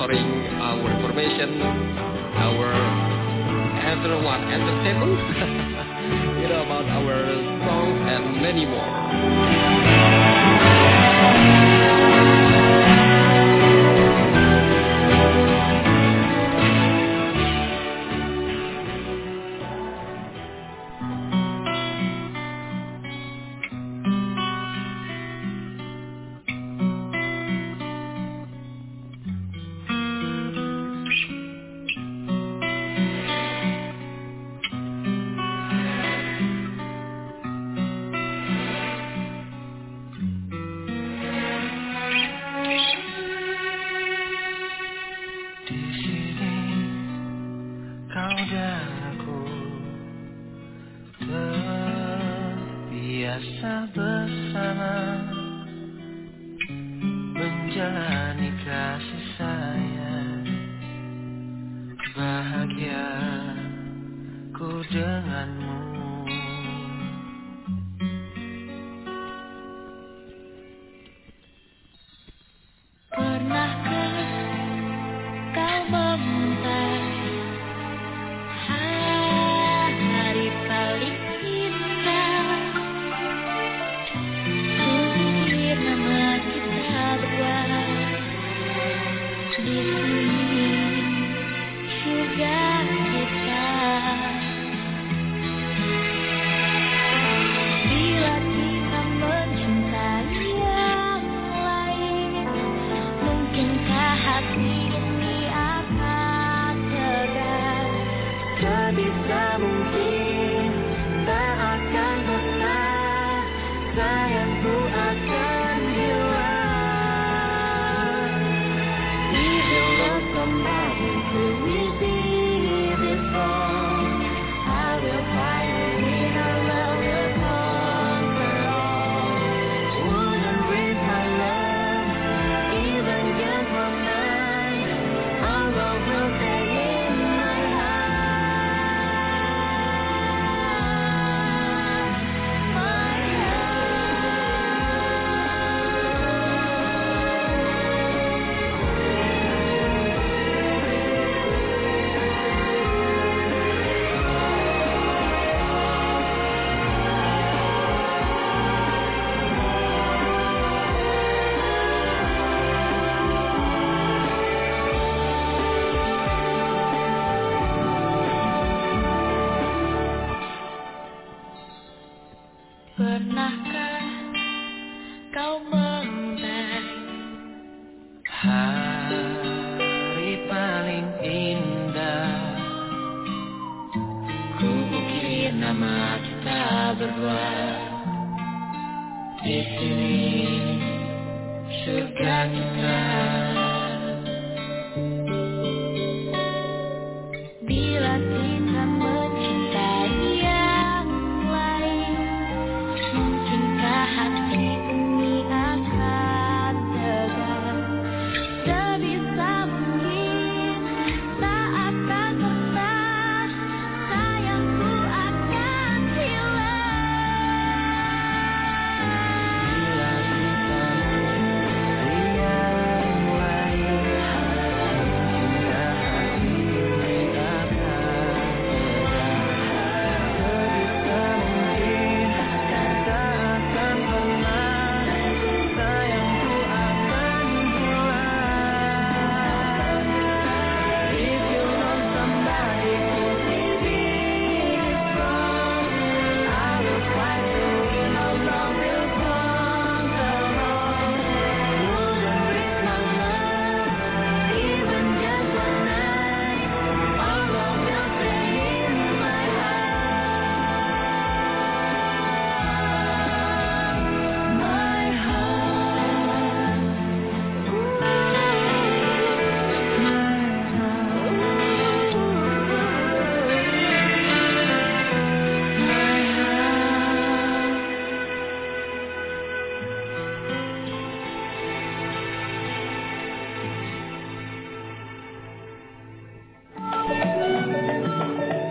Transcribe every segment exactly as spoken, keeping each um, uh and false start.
sponsoring our information, our everyone entertainment, you know, about our song and many more.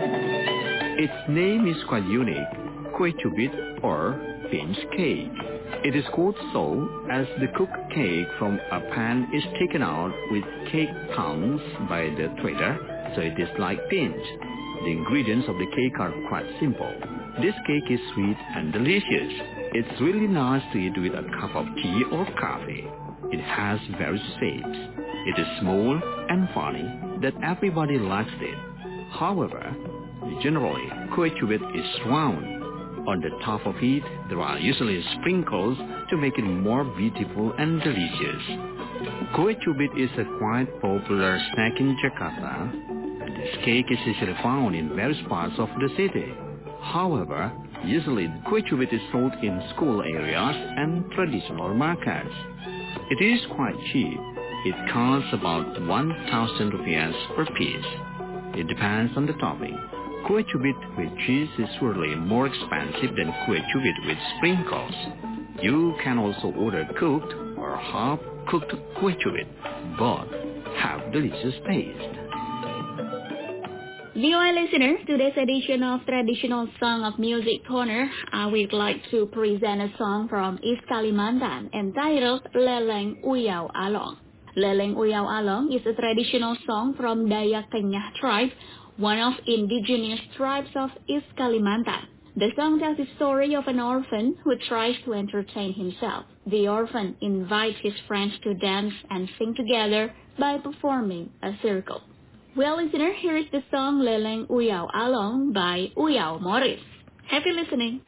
Its name is quite unique, Kue Cubit or Pinch Cake. It is called so as the cooked cake from a pan is taken out with cake tongs by the trader, so it is like pinch. The ingredients of the cake are quite simple. This cake is sweet and delicious. It's really nice to eat with a cup of tea or coffee. It has various shapes. It is small and funny that everybody likes it. However, generally, kue cubit is round. On the top of it, there are usually sprinkles to make it more beautiful and delicious. Kue cubit is a quite popular snack in Jakarta. This cake is usually found in various parts of the city. However, usually kue cubit is sold in school areas and traditional markets. It is quite cheap. It costs about one thousand rupiahs per piece. It depends on the topping. Kue cubit with cheese is surely more expensive than kue cubit with sprinkles. You can also order cooked or half-cooked kue cubit. Both have delicious taste. Dear listeners, today's edition of Traditional Song of Music Corner, I would like to present a song from East Kalimantan entitled Leleng Uyau Along. Leleng Uyau Along is a traditional song from Dayak Kenyah tribe, one of indigenous tribes of East Kalimantan. The song tells the story of an orphan who tries to entertain himself. The orphan invites his friends to dance and sing together by performing a circle. Well, listener, here is the song Leleng Uyau Along by Uyau Morris. Happy listening.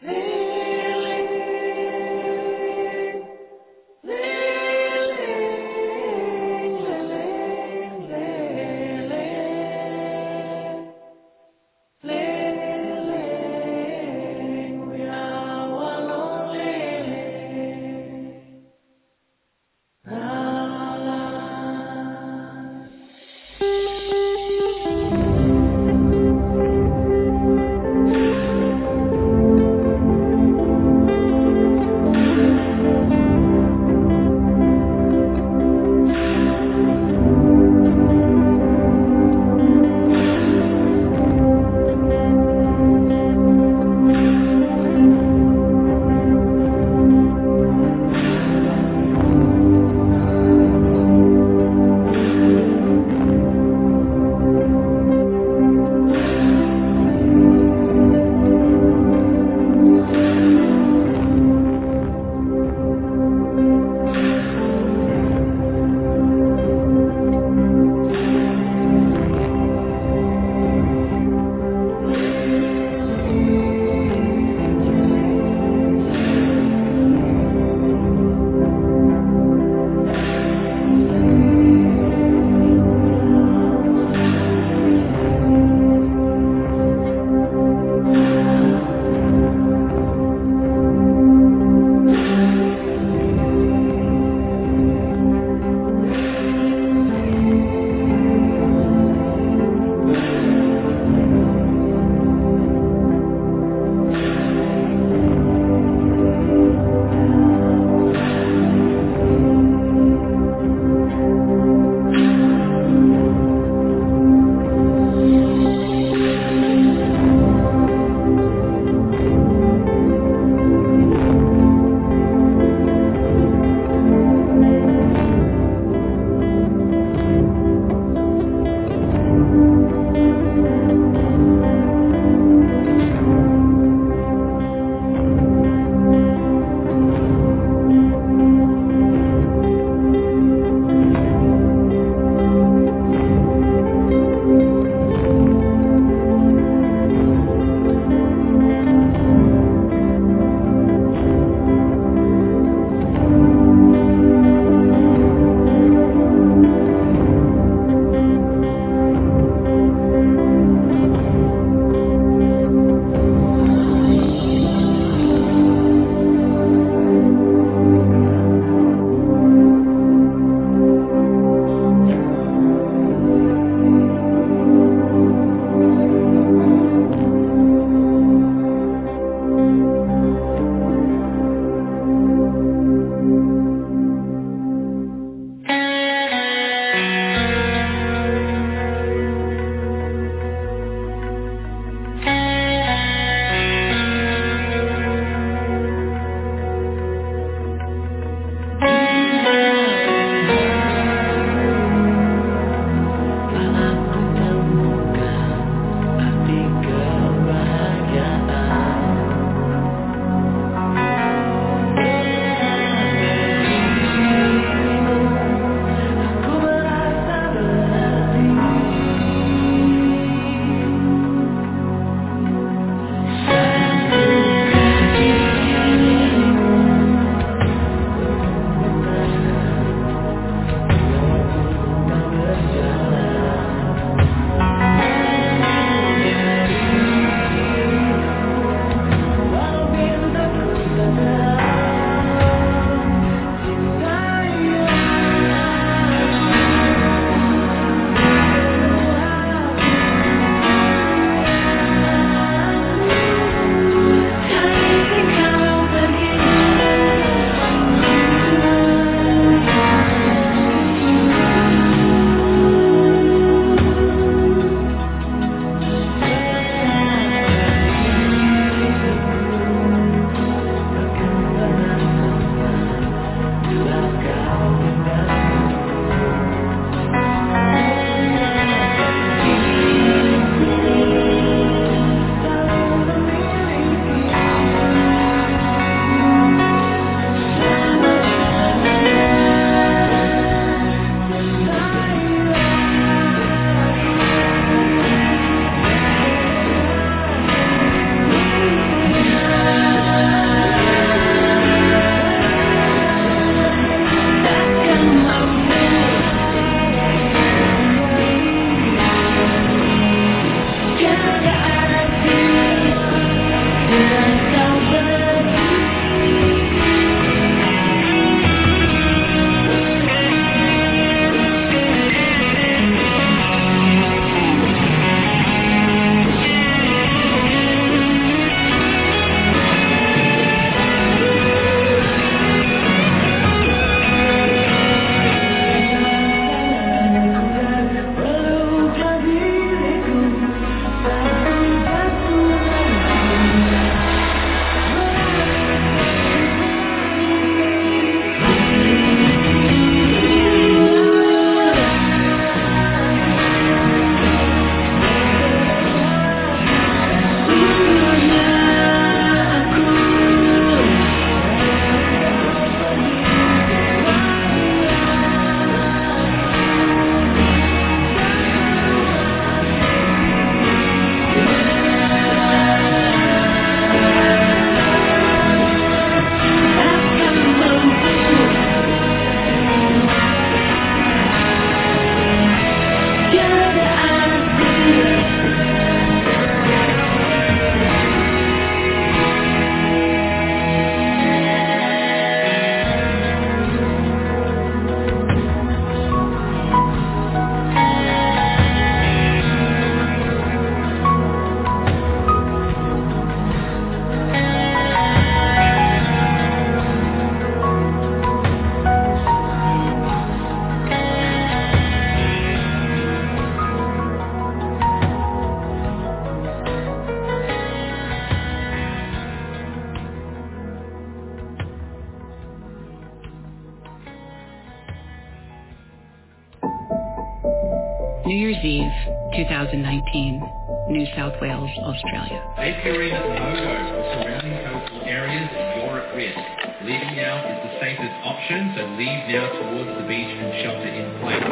New Year's Eve, twenty nineteen, New South Wales, Australia. Apiary Moto for surrounding coastal areas, you're at risk. Leaving now is the safest option, so leave now towards the beach and shelter in place.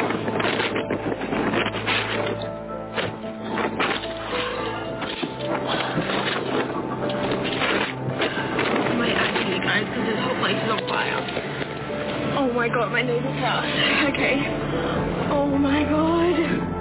My actually, guys, because this whole place is on fire. Oh my god, my neighbor's house. Okay. Oh my god.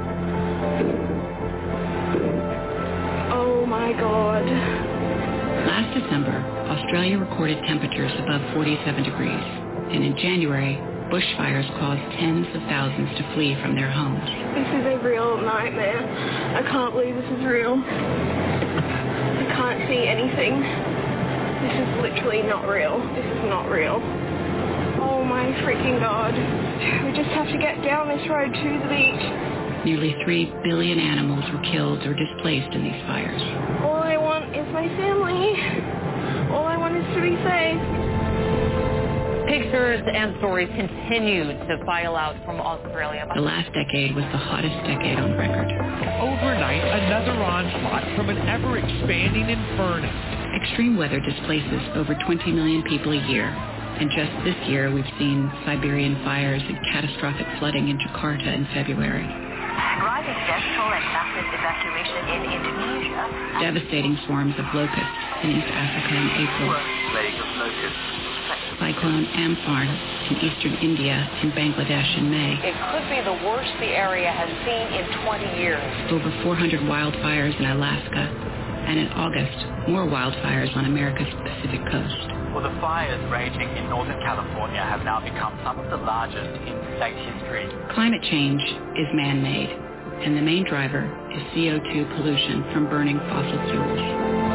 Oh my god. Last December, Australia recorded temperatures above forty-seven degrees, and in January, bushfires caused tens of thousands to flee from their homes. This is a real nightmare. I can't believe this is real. I can't see anything. This is literally not real. This is not real. Oh my freaking god. We just have to get down this road to the beach. Nearly three billion animals were killed or displaced in these fires. All I want is my family. All I want is to be safe. Pictures and stories continue to file out from Australia. The last decade was the hottest decade on record. Overnight, another onslaught from an ever-expanding inferno. Extreme weather displaces over twenty million people a year. And just this year, we've seen Siberian fires and catastrophic flooding in Jakarta in February. Rising death toll and massive evacuation in Indonesia. Devastating swarms of locusts in East Africa in April. Plague of locusts. Cyclone Amphan in eastern India and Bangladesh in May. It could be the worst the area has seen in twenty years. Over four hundred wildfires in Alaska. And in August, more wildfires on America's Pacific coast. Well, the fires raging in Northern California have now become some of the largest in state history. Climate change is man-made, and the main driver is C O two pollution from burning fossil fuels.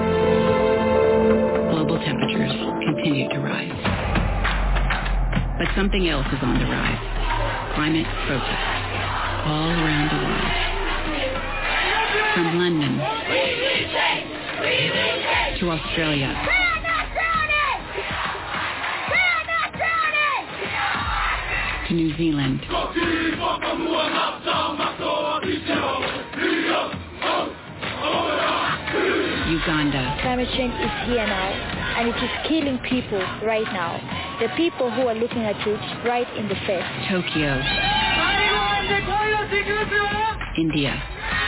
Global temperatures continue to rise. But something else is on the rise. Climate protests all around the world. From London to Australia. To New Zealand. Uganda. Climate change is here now, and it is killing people right now. The people who are looking at it right in the face. Tokyo. India.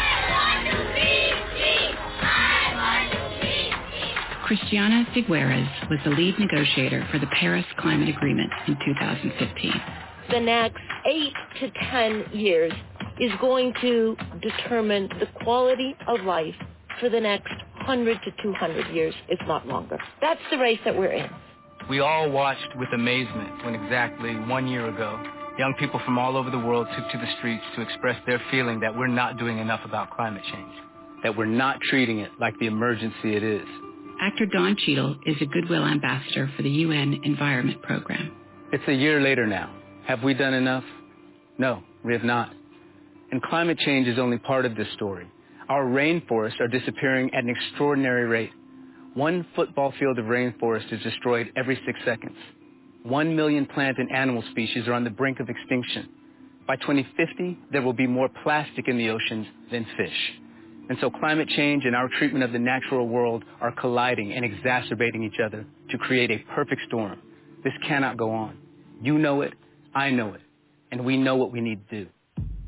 Christiana Figueres was the lead negotiator for the Paris Climate Agreement in two thousand fifteen. The next eight to ten years is going to determine the quality of life for the next one hundred to two hundred years, if not longer. That's the race that we're in. We all watched with amazement when exactly one year ago, young people from all over the world took to the streets to express their feeling that we're not doing enough about climate change, that we're not treating it like the emergency it is. Actor Don Cheadle is a Goodwill Ambassador for the U N Environment Program. It's a year later now. Have we done enough? No, we have not. And climate change is only part of this story. Our rainforests are disappearing at an extraordinary rate. One football field of rainforest is destroyed every six seconds. One million plant and animal species are on the brink of extinction. By twenty fifty, there will be more plastic in the oceans than fish. And so climate change and our treatment of the natural world are colliding and exacerbating each other to create a perfect storm. This cannot go on. You know it, I know it, and we know what we need to do.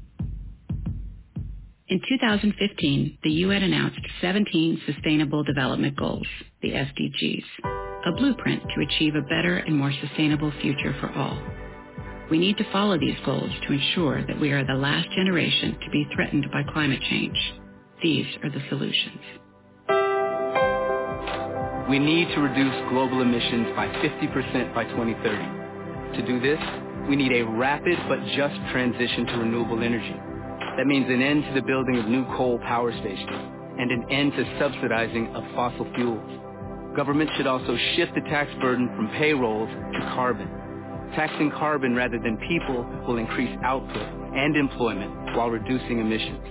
In two thousand fifteen, the U N announced seventeen Sustainable Development Goals, the S D Gs, a blueprint to achieve a better and more sustainable future for all. We need to follow these goals to ensure that we are the last generation to be threatened by climate change. These are the solutions. We need to reduce global emissions by fifty percent by twenty thirty. To do this, we need a rapid but just transition to renewable energy. That means an end to the building of new coal power stations and an end to subsidizing of fossil fuels. Governments should also shift the tax burden from payrolls to carbon. Taxing carbon rather than people will increase output and employment while reducing emissions.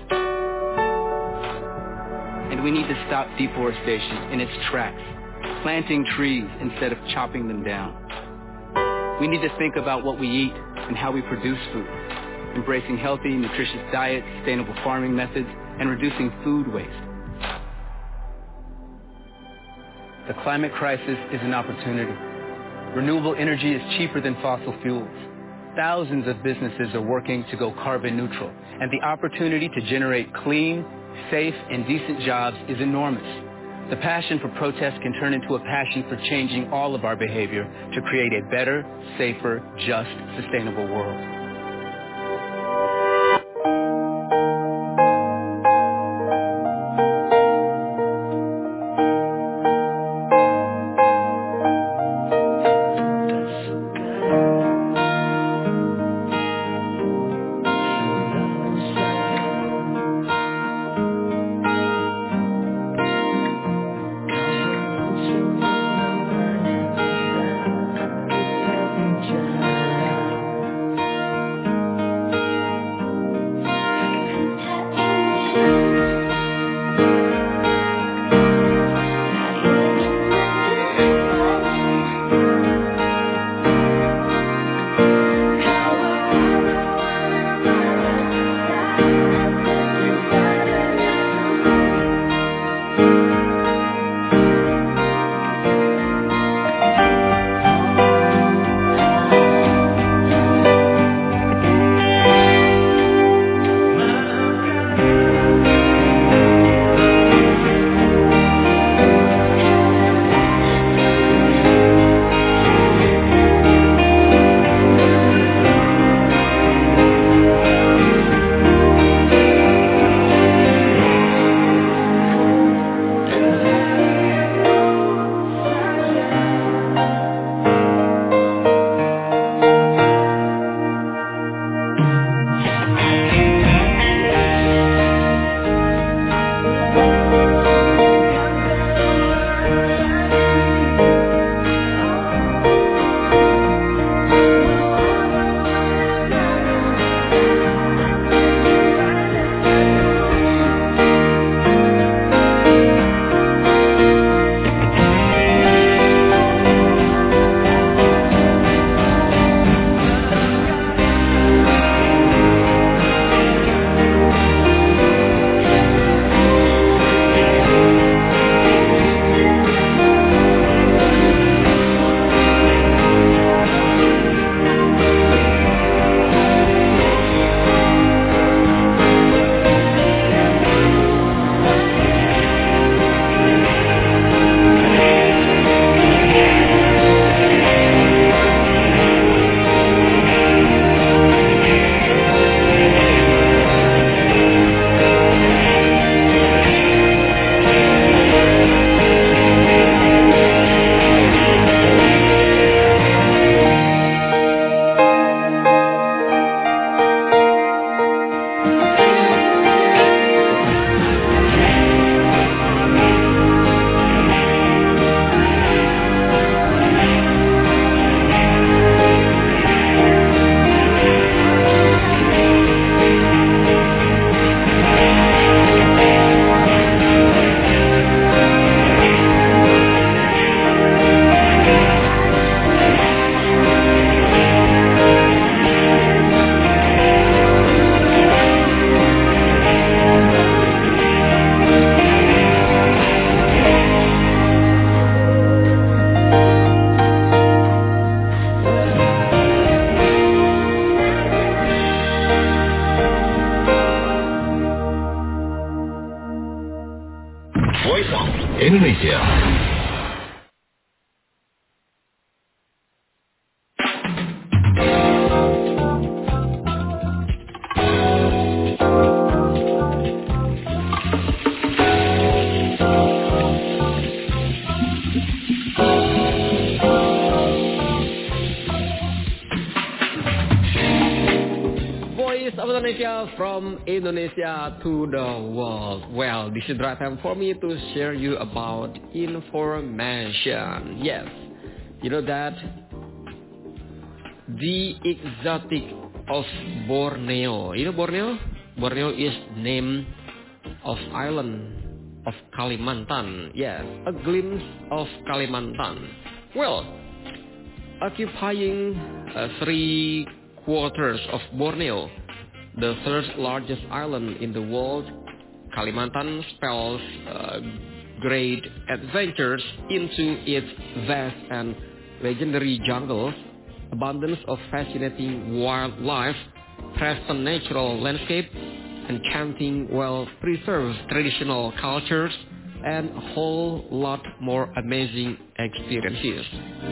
And we need to stop deforestation in its tracks, planting trees instead of chopping them down. We need to think about what we eat and how we produce food. embracing healthy, nutritious diets, sustainable farming methods, and reducing food waste. The climate crisis is an opportunity. Renewable energy is cheaper than fossil fuels. Thousands of businesses are working to go carbon neutral, and the opportunity to generate clean, safe, and decent jobs is enormous. The passion for protest can turn into a passion for changing all of our behavior to create a better, safer, just, sustainable world. Indonesia. From Indonesia to the world. Well, this is the right time for me to share you about information. Yes, you know that the exotic of Borneo. You know Borneo? Borneo is name of island of Kalimantan. Yes, a glimpse of Kalimantan. Well, occupying uh, three quarters of Borneo, the third largest island in the world, Kalimantan spells uh, great adventures into its vast and legendary jungles, abundance of fascinating wildlife, present natural landscape, enchanting well-preserved traditional cultures, and a whole lot more amazing experiences.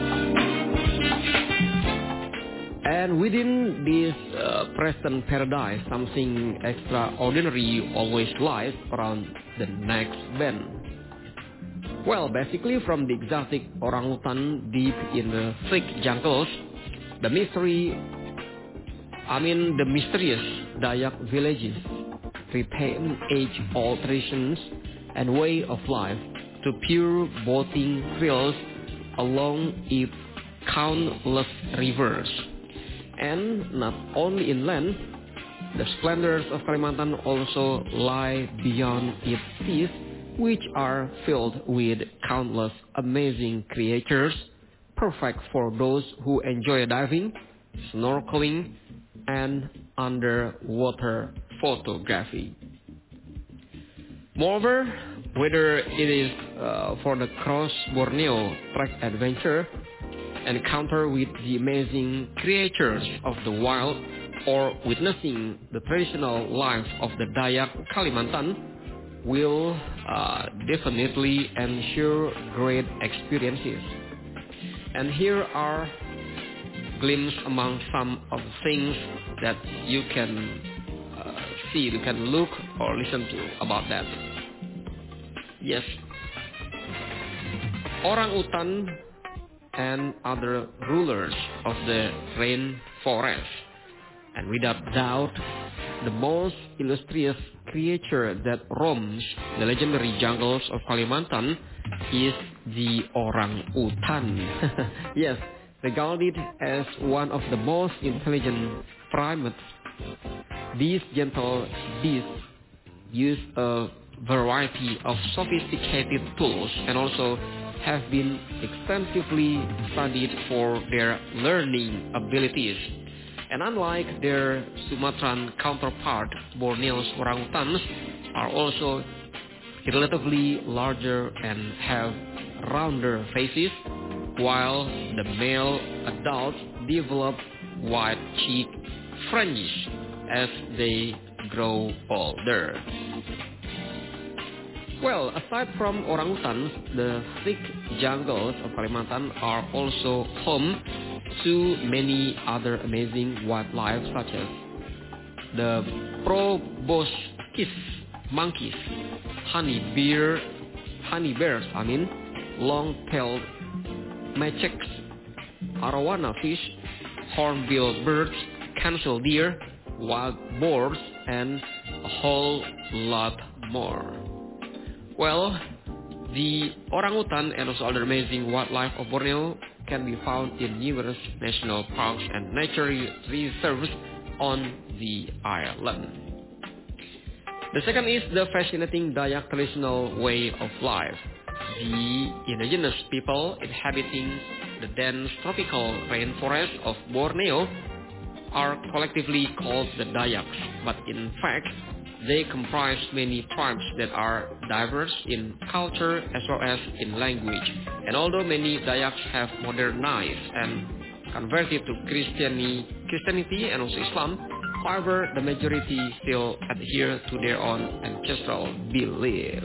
And within this uh, present paradise, something extraordinary always lies around the next bend. Well, basically from the exotic orangutan deep in the thick jungles, the mystery, I mean the mysterious Dayak villages retain age-old traditions and way of life to pure boating thrills along its countless rivers. And not only inland, the splendors of Kalimantan also lie beyond its seas, which are filled with countless amazing creatures, perfect for those who enjoy diving, snorkeling, and underwater photography. Moreover, whether it is uh, for the cross Borneo trek adventure, encounter with the amazing creatures of the wild, or witnessing the traditional life of the Dayak Kalimantan, will uh, definitely ensure great experiences. And here are glimpses among some of the things that you can uh, see, you can look or listen to about that. Yes, orangutan and other rulers of the rainforest, and without doubt, the most illustrious creature that roams the legendary jungles of Kalimantan is the orangutan. Yes, regarded as one of the most intelligent primates, these gentle beasts use a variety of sophisticated tools and also have been extensively studied for their learning abilities. And unlike their Sumatran counterpart, Borneo's orangutans are also relatively larger and have rounder faces, while the male adults develop wide cheek fringes as they grow older. Well, aside from orangutans, the thick jungles of Kalimantan are also home to many other amazing wildlife, such as the proboscis monkeys, honey bear, honey bears, I mean, long-tailed macaques, arowana fish, hornbill birds, cancel deer, wild boars, and a whole lot more. Well, the orangutan and also other amazing wildlife of Borneo can be found in numerous national parks and nature reserves on the island. The second is the fascinating Dayak traditional way of life. The indigenous people inhabiting the dense tropical rainforest of Borneo are collectively called the Dayaks, but in fact, they comprise many tribes that are diverse in culture as well as in language. And although many Dayaks have modernized and converted to Christianity, Christianity and also Islam, however, the majority still adhere to their own ancestral belief.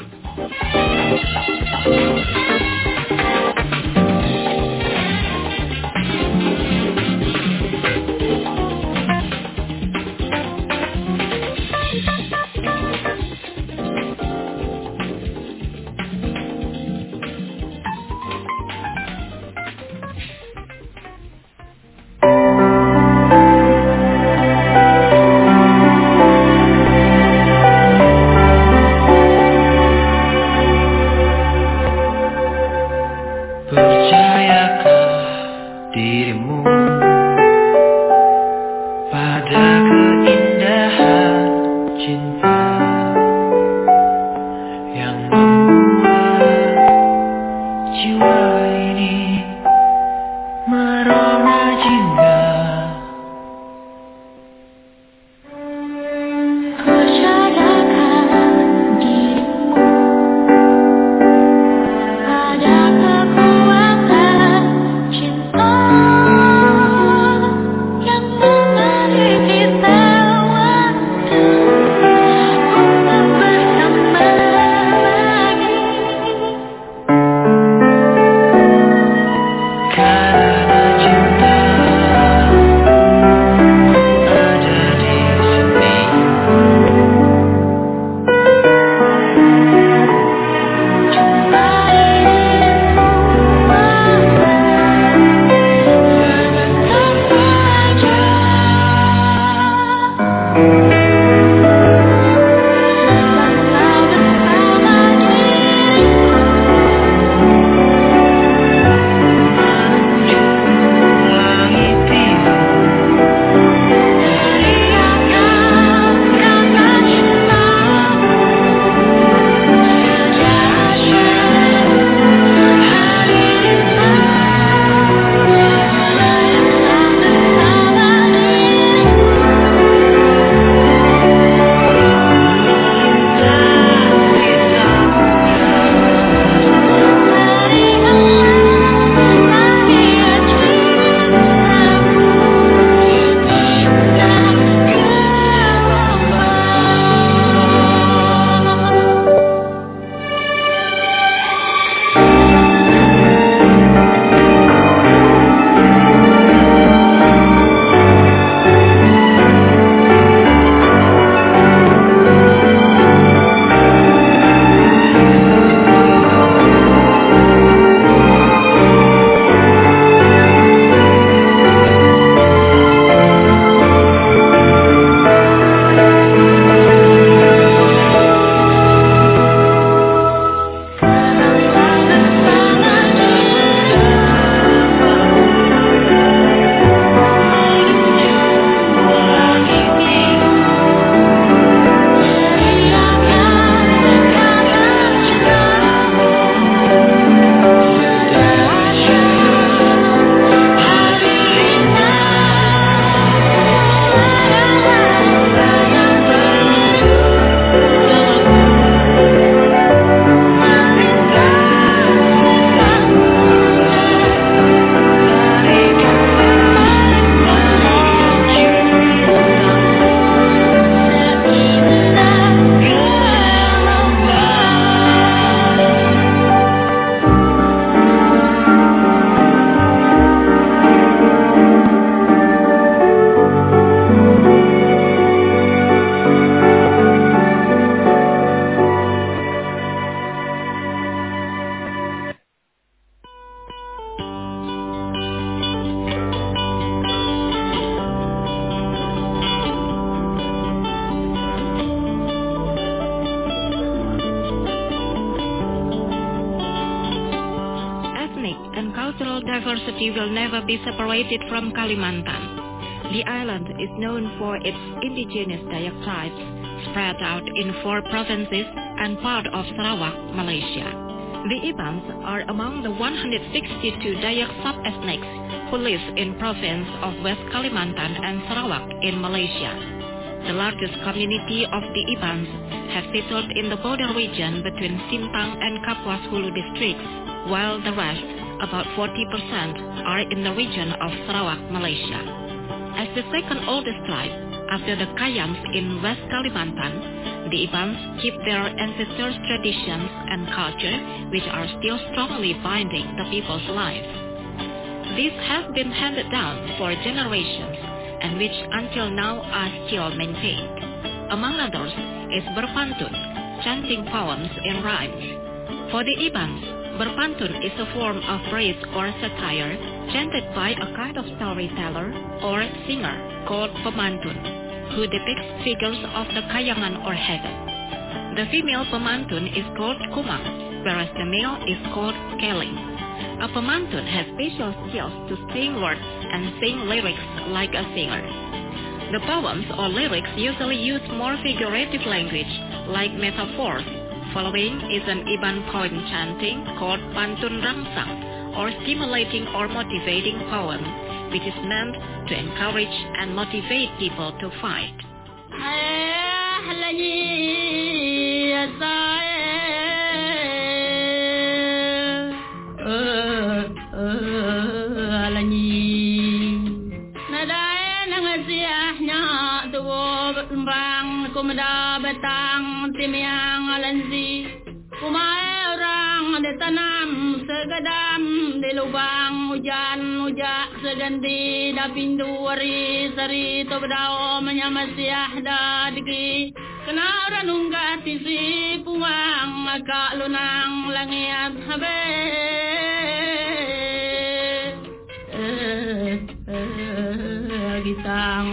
diversity will never be separated from Kalimantan. The island is known for its indigenous Dayak tribes, spread out in four provinces and part of Sarawak, Malaysia. The Ibans are among the one hundred sixty-two Dayak sub-ethnics who live in province of West Kalimantan and Sarawak in Malaysia. The largest community of the Ibans have settled in the border region between Sintang and Kapuas Hulu districts, while the rest, about forty percent, are in the region of Sarawak, Malaysia. As the second oldest tribe, after the Kayams in West Kalimantan, the Ibans keep their ancestors' traditions and culture, which are still strongly binding the people's lives. These have been handed down for generations, and which until now are still maintained. Among others is berpantun, chanting poems in rhymes. For the Ibans, berpantun is a form of praise or satire chanted by a kind of storyteller or singer called pemantun, who depicts figures of the kayangan or heaven. The female pemantun is called kumang, whereas the male is called keling. A pemantun has special skills to sing words and sing lyrics like a singer. The poems or lyrics usually use more figurative language, like metaphors. Following is an Iban poem chanting called pantun rangsang, or stimulating or motivating poem, which is meant to encourage and motivate people to fight. Kumada batang timiang alanzi, kumai orang ditanam segadam di lubang hujan ujak seganti da pintu wari sari to bedao menyamasiah da diki kena orang nunggat tisi puang agak lunang langiat habe eh eh gitang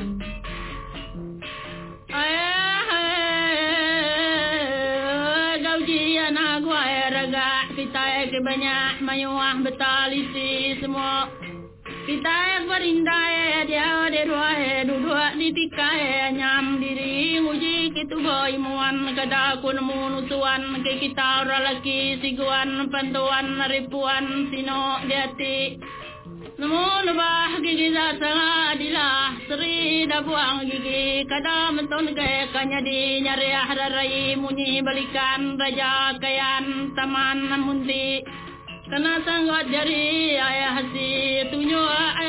banyak mayuah betalisi semua kita yang berindai dia de dua dua di tikai nyam diri uji kitu boy muan kada kun munusuan ke kita ora laki siguan pantuan ribuan sino diati namun bah gigi sangat adilah seri dah buang gigi kada menton ke kanya di nyari hararai munyi balikan raja kayan taman mundi kena sanggot jari ayah si tunyo eh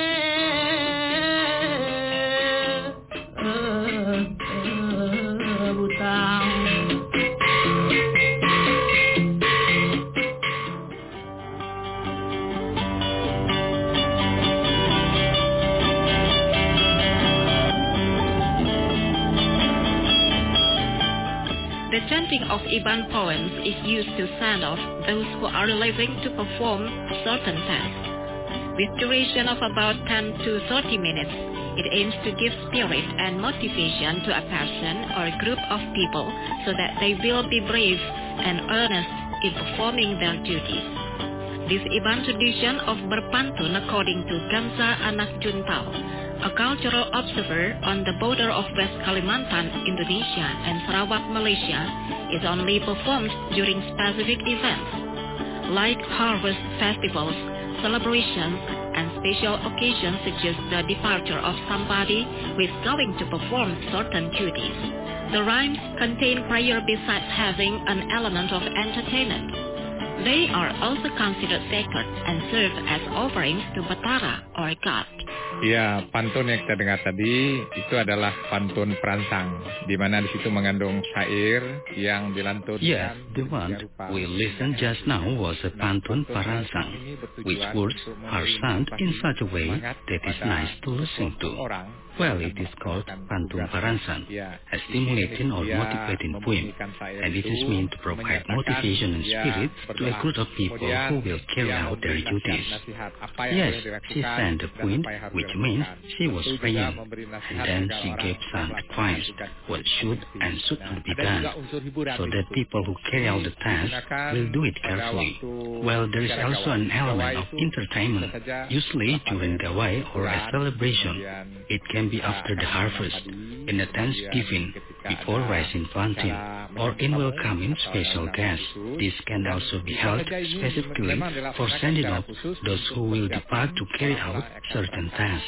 butang. The chanting of Iban poems is used to send off those who are living to perform certain tasks. With duration of about ten to thirty minutes, it aims to give spirit and motivation to a person or a group of people so that they will be brave and earnest in performing their duties. This Iban tradition of berpantun, according to Gamza Anak Juntao, a cultural observer on the border of West Kalimantan, Indonesia and Sarawak, Malaysia, is only performed during specific events, like harvest festivals, celebrations, and special occasions such as the departure of somebody who is going to perform certain duties. The rhymes contain prayer besides having an element of entertainment. They are also considered sacred and serve as offerings to Batara or God. Ya, pantun yang kita dengar tadi itu adalah pantun peransang, di mana di situ mengandung syair yang dilantunkan. Yes, the one we listened just now was a pantun peransang, which words are sung in such a way that is nice to listen to. Well, it is called pantun peransang, a stimulating or motivating poem, and it is meant to provide motivation and spirit to a a group of people who will carry out their duties. Yes, she sang the queen, which means she was praying, and then she gave some advice what should and should not be done, so that people who carry out the task will do it carefully. Well, there is also an element of entertainment, usually during Gawai or a celebration. It can be after the harvest, in a Thanksgiving, before rising planting, or in welcoming special guests. This can also be held specifically for sending off those who will depart to carry out certain tasks.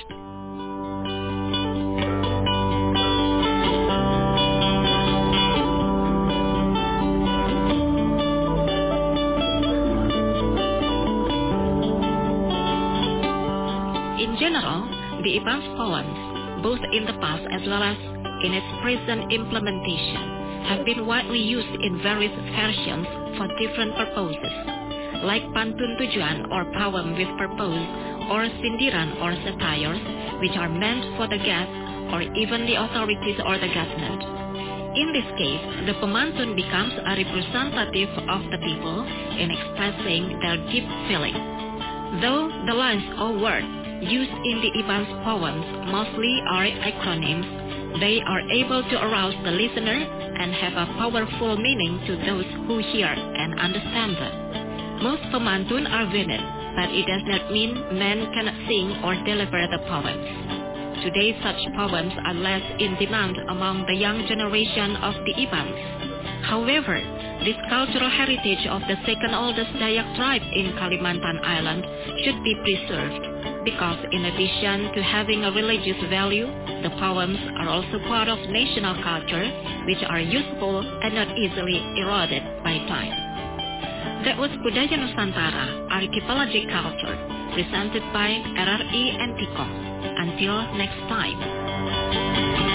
In general, the Iban's poems, both in the past as well as in its present implementation, have been widely used in various versions for different purposes, like pantun tujuan or poem with purpose, or sindiran or satires, which are meant for the guest or even the authorities or the government. In this case, the pemantun becomes a representative of the people in expressing their deep feeling. Though the lines or words used in the Iban's poems mostly are acronyms, they are able to arouse the listener and have a powerful meaning to those who hear and understand them. Most pemantun are women, but it does not mean men cannot sing or deliver the poems. Today, such poems are less in demand among the young generation of the Ibans. However, this cultural heritage of the second oldest Dayak tribe in Kalimantan Island should be preserved, because in addition to having a religious value, the poems are also part of national culture, which are useful and not easily eroded by time. That was Budaya Nusantara, Archipelagic Culture, presented by R R I and Tikong. Until next time.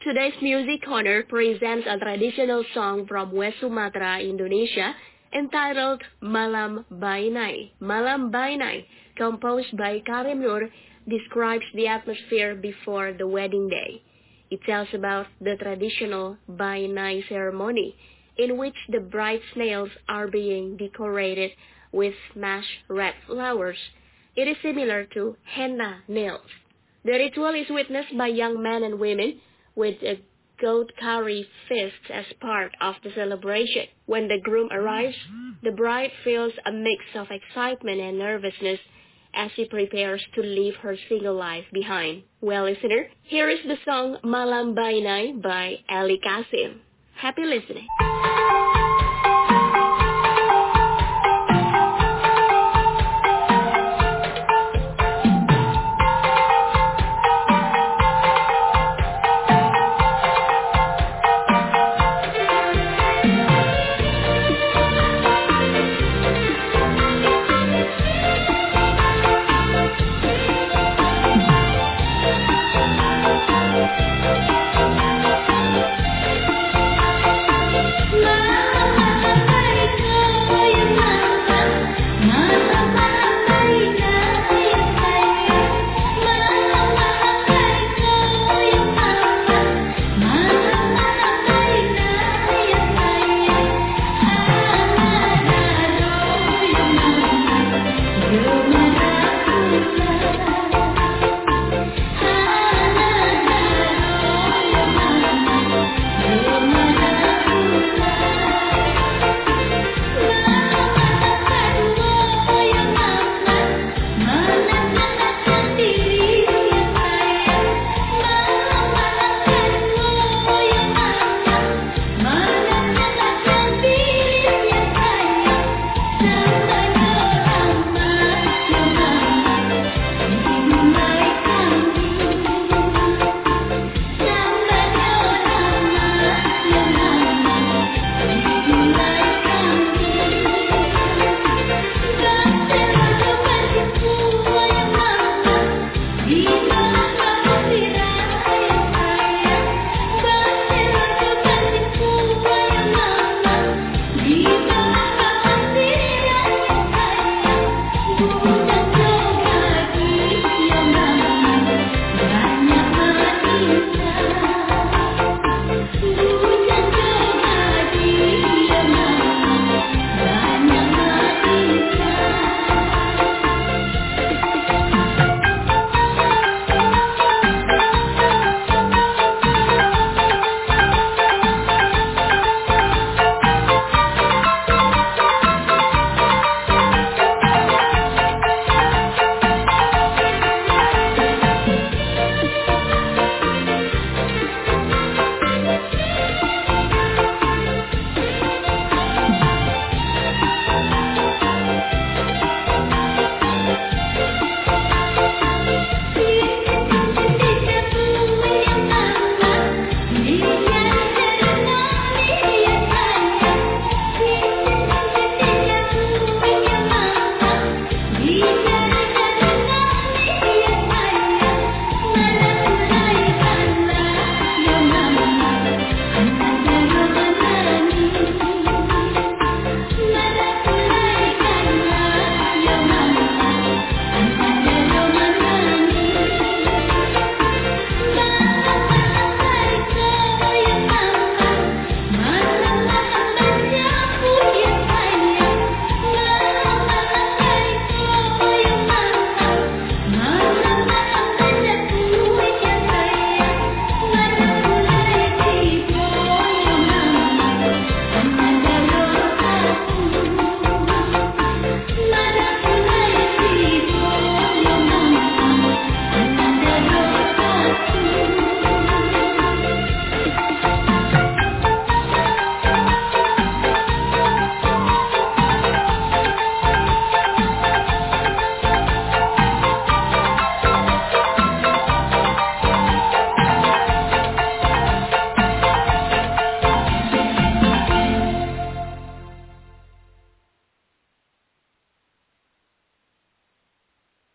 today's Music Corner presents a traditional song from West Sumatra, Indonesia, entitled Malam Bainai. Malam Bainai, composed by Karim Nur, describes the atmosphere before the wedding day. It tells about the traditional Bainai ceremony, in which the bride's nails are being decorated with smashed red flowers. It is similar to henna nails. The ritual is witnessed by young men and women with a goat curry feast as part of the celebration. When the groom arrives, the bride feels a mix of excitement and nervousness as she prepares to leave her single life behind. Well, listener, here is the song Malam Bainai by Ali Kasim. Happy listening.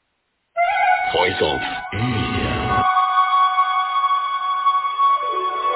Voice of Indonesia.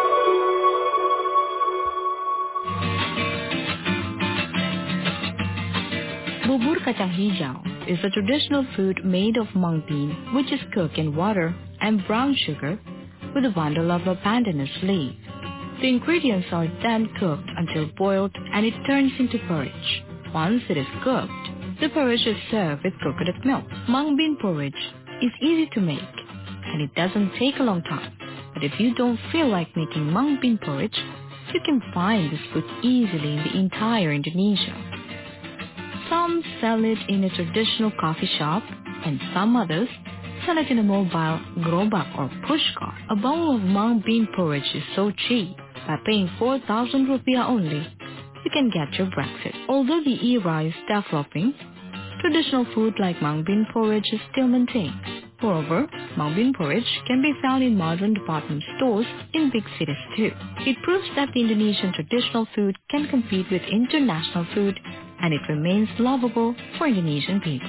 Bubur kacang hijau is a traditional food made of mung bean, which is cooked in water and brown sugar with a bundle of a pandanus leaf. The ingredients are then cooked until boiled and it turns into porridge. Once it is cooked, the porridge is served with coconut milk. Mung bean porridge is easy to make and it doesn't take a long time. But if you don't feel like making mung bean porridge, you can find this food easily in the entire Indonesia. Some sell it in a traditional coffee shop and some others sell it in a mobile gerobak or push cart. A bowl of mung bean porridge is so cheap. By paying four thousand rupiah only, you can get your breakfast. Although the era is developing, traditional food like mung bean porridge is still maintained. Moreover, mung bean porridge can be found in modern department stores in big cities too. It proves that the Indonesian traditional food can compete with international food and it remains lovable for Indonesian people.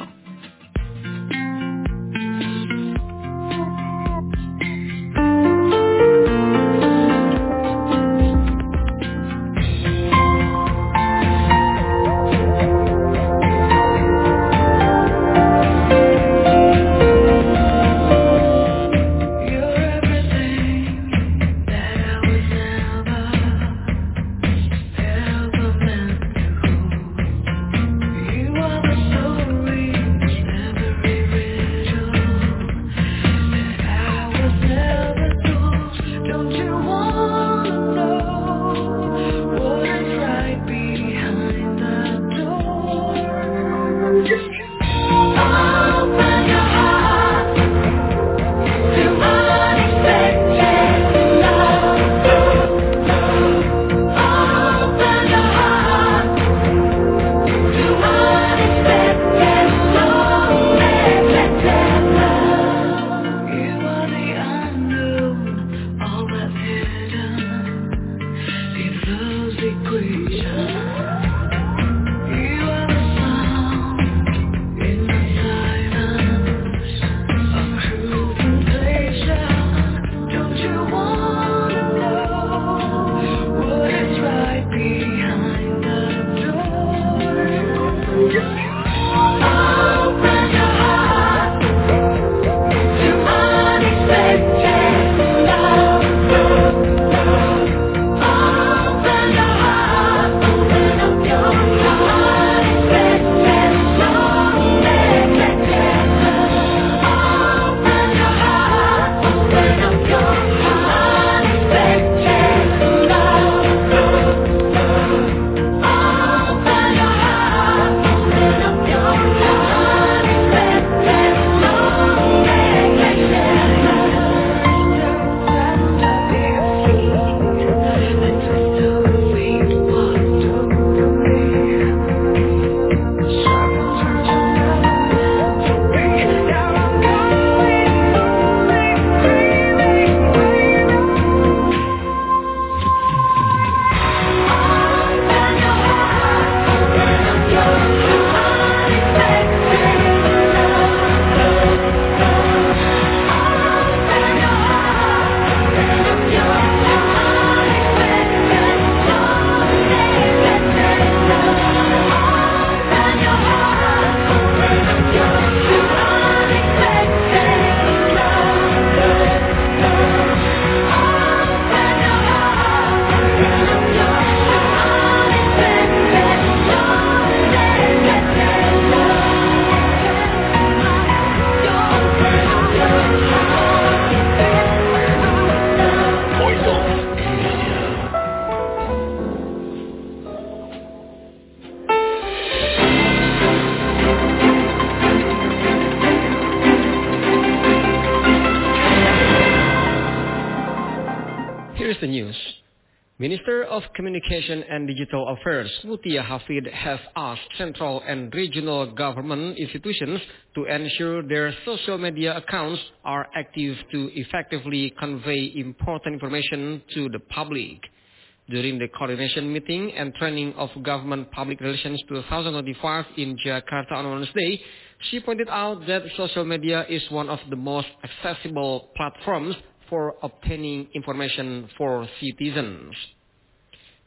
Here's the news. Minister of Communication and Digital Affairs, Mutia Hafid, has asked central and regional government institutions to ensure their social media accounts are active to effectively convey important information to the public. During the coordination meeting and training of Government Public Relations two thousand twenty-five in Jakarta on Wednesday, she pointed out that social media is one of the most accessible platforms for obtaining information for citizens.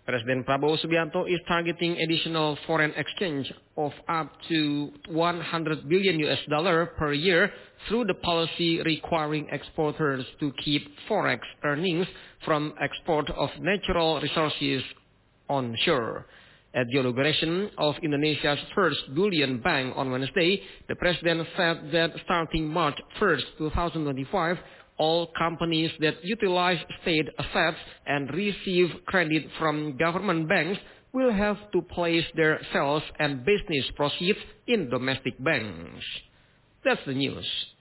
President Prabowo Subianto is targeting additional foreign exchange of up to one hundred billion U S dollar per year through the policy requiring exporters to keep forex earnings from export of natural resources onshore. At the inauguration of Indonesia's first bullion bank on Wednesday, the president said that starting March first, twenty twenty-five, all companies that utilize state assets and receive credit from government banks will have to place their sales and business proceeds in domestic banks. That's the news.